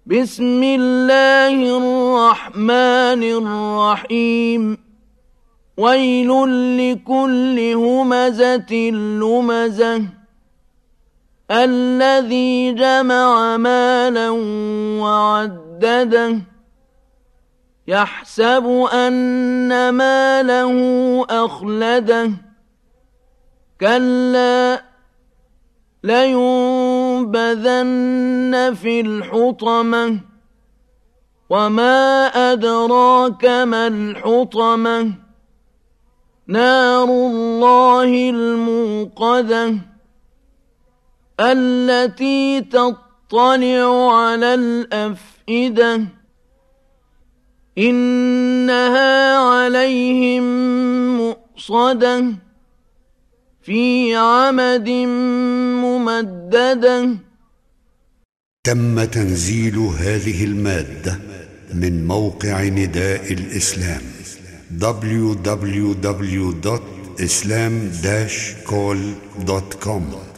بسم الله الرحمن الرحيم ويل لكل همزة لمزة الذي جمع مالا وعدده يحسب أن ماله أخلده كلا لينبذن في الحطمة وما أدراك ما الحطمة نار الله الموقدة التي تطلع على الأفئدة إنها عليهم مؤصدة في عمد ممددة. تم تنزيل هذه المادة من موقع نداء الإسلام www.islam-call.com